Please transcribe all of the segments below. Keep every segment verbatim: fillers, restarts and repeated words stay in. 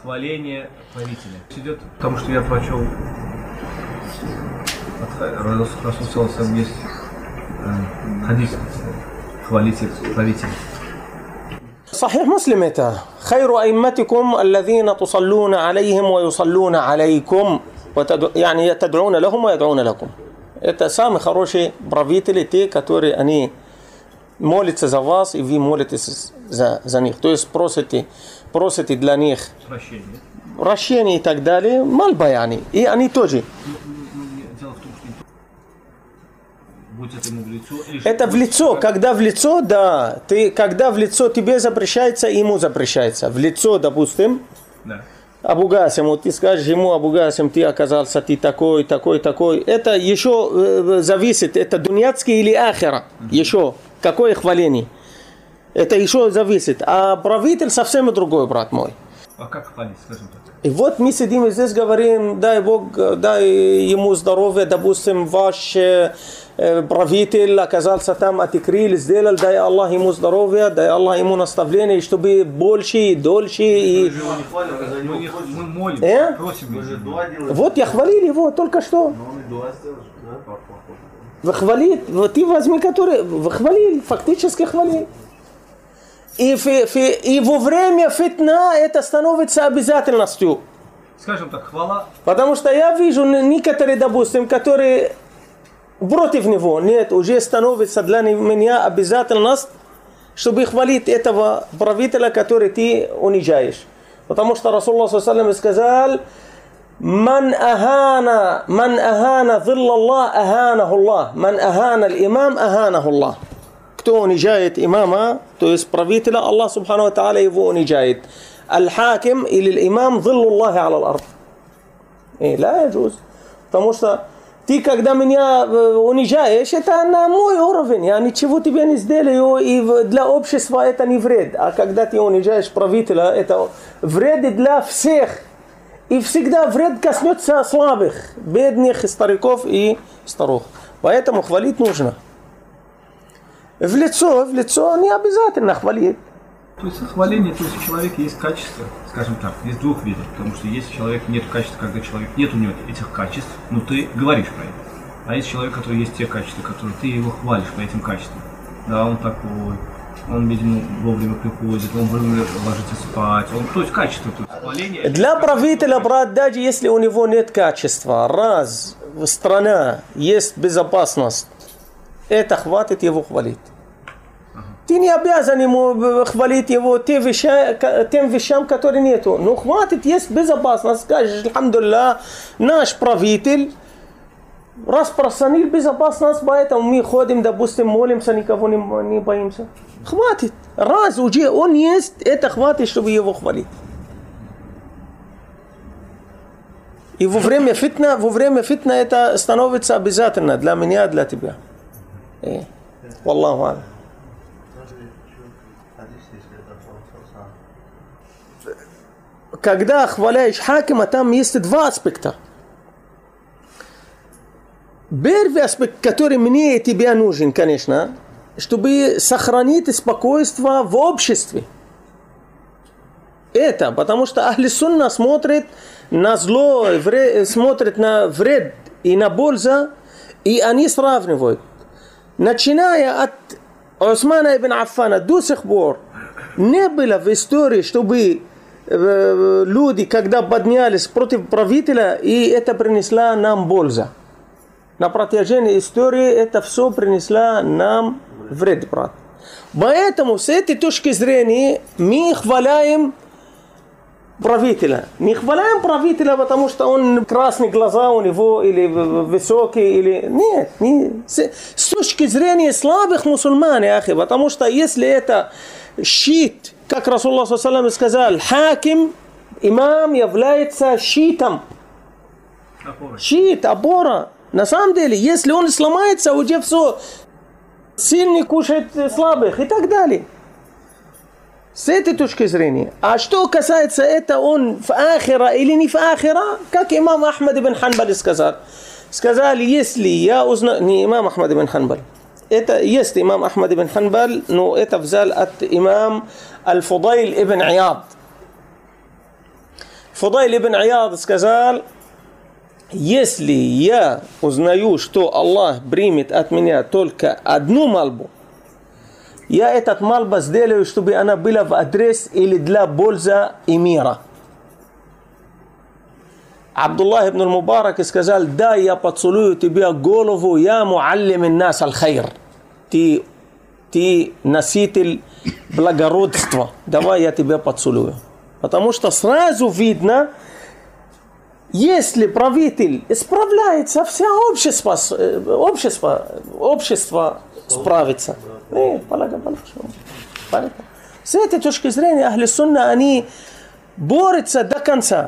восхваление правителя. Идет, потому что я прочел Расул есть хадис хвалитель правителя. صحيح مسلم это خير أئمتكم الذين تصلون عليهم ويصلون عليكم يعني تدعون لهم ويدعون لكم. Это самый хороший правители, те, которые они молятся за вас и вы молитесь за, за них. То есть просите, просите для них Прощение. прощение и так далее. Мольба yani. И они тоже. Дело в том, что будь это ему в лицо, или это в лицо, когда в лицо, да, ты, когда в лицо тебе запрещается, ему запрещается. В лицо, допустим, да. Абу Гасиму, ты скажешь ему, Абу Гасим, ты оказался, ты такой, такой, такой. Это еще э, зависит, это дуньяцкий или ахира, mm-hmm. еще, какое хваление. Это еще зависит. А правитель совсем другой, брат мой. А как хвалить, скажем так? И вот мы сидим и здесь говорим, дай Бог, дай ему здоровья, допустим, ваш э, правитель оказался там, отекрили, сделал, дай Аллах ему здоровья, дай Аллах ему наставление, чтобы больше и дольше. И... Мы молим, э? просим. Вот я хвалил его только что. Вы хвалили, вот ты возьми, который, вы хвалили, фактически хвалили. И, фи, фи, и во время фитна это становится обязательностью. Скажем так, хвала. Потому что я вижу некоторые, допустим, которые против него. Нет, уже становится для меня обязательность, чтобы хвалить этого правителя, который ты унижаешь. Потому что Расулуллах саллаллаху алейхи ва саллям сказал: «Ман ахана, ман ахана зилла Аллах, аханаху Аллах. Ман ахана al-имам, аханаху Аллах». Кто унижает имама, то есть правителя, Аллах субхану ва тааля его унижает. Аль-хаким или имам зиллу Аллахи аля аль-ард. И ла яджуз. Потому что ты, когда меня унижаешь, это на мой уровень. Я ничего тебе не сделаю, и для общества это не вред. А когда ты унижаешь правителя, это вред для всех. И всегда вред коснется слабых, бедных, стариков и старух. Поэтому хвалить нужно. В лицо, в лицо не обязательно хвалить. То есть хваление, то есть у человека есть качество, скажем так, есть двух видов. Потому что есть человек, нет качества, когда человек нет у него этих качеств, но ты говоришь про это. А есть человек, который есть те качества, которые ты его хвалишь по этим качествам. Да, он такой, он, видимо, вовремя приходит, он вовремя ложится спать. Он, то есть качество, то есть хваление. Для правителя, брат, даже если у него нет качества, раз в стране есть безопасность, это хватит его хвалить. Ага. Ты не обязан ему хвалить его тем вещам, тем вещам, которые нету. Но хватит, есть безопасность. Скажешь, алхамдулилlah, наш правитель распространил безопасность, поэтому мы ходим, допустим, молимся, никого не, не боимся. Хватит. Раз уже он есть, это хватит, чтобы его хвалить. И во время фитна, во время фитна это становится обязательно для меня, для тебя. Валлаху алейм. Когда хваляешь хакима, там есть два аспекта. Первый аспект, который мне и тебе нужен, конечно, чтобы сохранить спокойствие в обществе. Это, потому что Ахли Сунна смотрит на зло, смотрит на вред и на пользу, и они сравнивают. Начиная от Усмана ибн Аффана до сих пор не было в истории, чтобы люди, когда поднялись против правителя, и это принесло нам пользу. На протяжении истории это все принесло нам вред, брат. Поэтому с этой точки зрения мы хваляем правителя. Не хваляем правителя, потому что он красные глаза у него, или высокий, или... Нет, не. С, с точки зрения слабых мусульман, ахи, потому что если это щит, как Расулуллах саллаллаху алейхи ва саллям сказал, хаким, имам является щитом. Опора. Щит, опора. На самом деле, если он сломается, уже все, сильный кушает слабых и так далее. С этой точки зрения. А что касается это, он в ахира или не в ахира, как имам Ахмад ибн Ханбаль сказал. Сказали, если я узнаю... Не имам Ахмад ибн Ханбаль. Это есть имам Ахмад ибн Ханбаль, но это взял от имам Аль-Фудайл ибн Ияд. Фудайль ибн Ияд сказал: если я узнаю, что Аллах примет от меня только одну мольбу, я этот мольбу сделаю, чтобы она была в адрес или для пользы и мира. Абдуллах ибн Мубарак сказал: да, я поцелую тебе голову, я муаллим нас аль-хайр. Ты, ты носитель благородства. Давай я тебя поцелую. Потому что сразу видно, если правитель справляется, все общество, общество, общество справится. С этой точки зрения Ахли Сунна, они борются до конца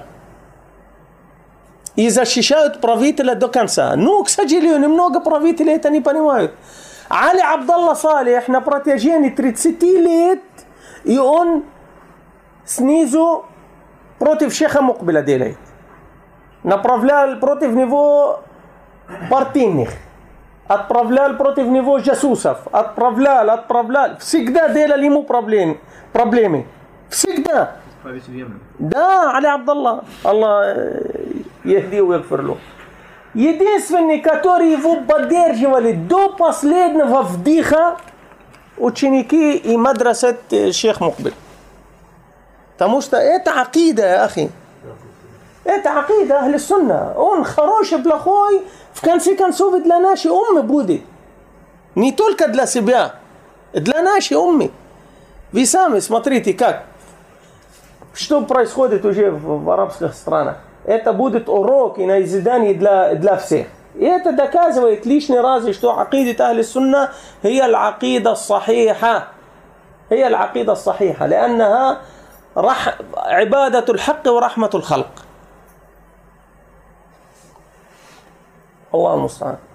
и защищают правителя до конца. Но, к сожалению, немного правителей это не понимают. Али Абдалла Салих на протяжении тридцати лет, и он снизу против шейха Мукбиля делает. Направлял против него партийных, отправлял против него джасусов, отправлял, отправлял. Всегда делали ему проблем, проблемы. Всегда. Да, Али Абдалла. Аллах ехди и ягфир лу. Единственный, который его поддерживали до последнего вдиха, ученики и мадрасат шейх Мукбиль. Потому что это акида, ахи. Это акида Ахли Сунна. Он хороший, плохой, в конце концов и для нашей уммы будет. Не только для себя, для нашей уммы. Вы сами смотрите, как, что происходит уже в, в арабских странах. Это будет урок и назидание для, для всех. И это доказывает лишний раз, что акида Ахли Сунна هي العقيدة الصحيحة. هي العقيدة الصحيحة لأنها رح عبادة الحق ورحمة الخلق. الله المستعان.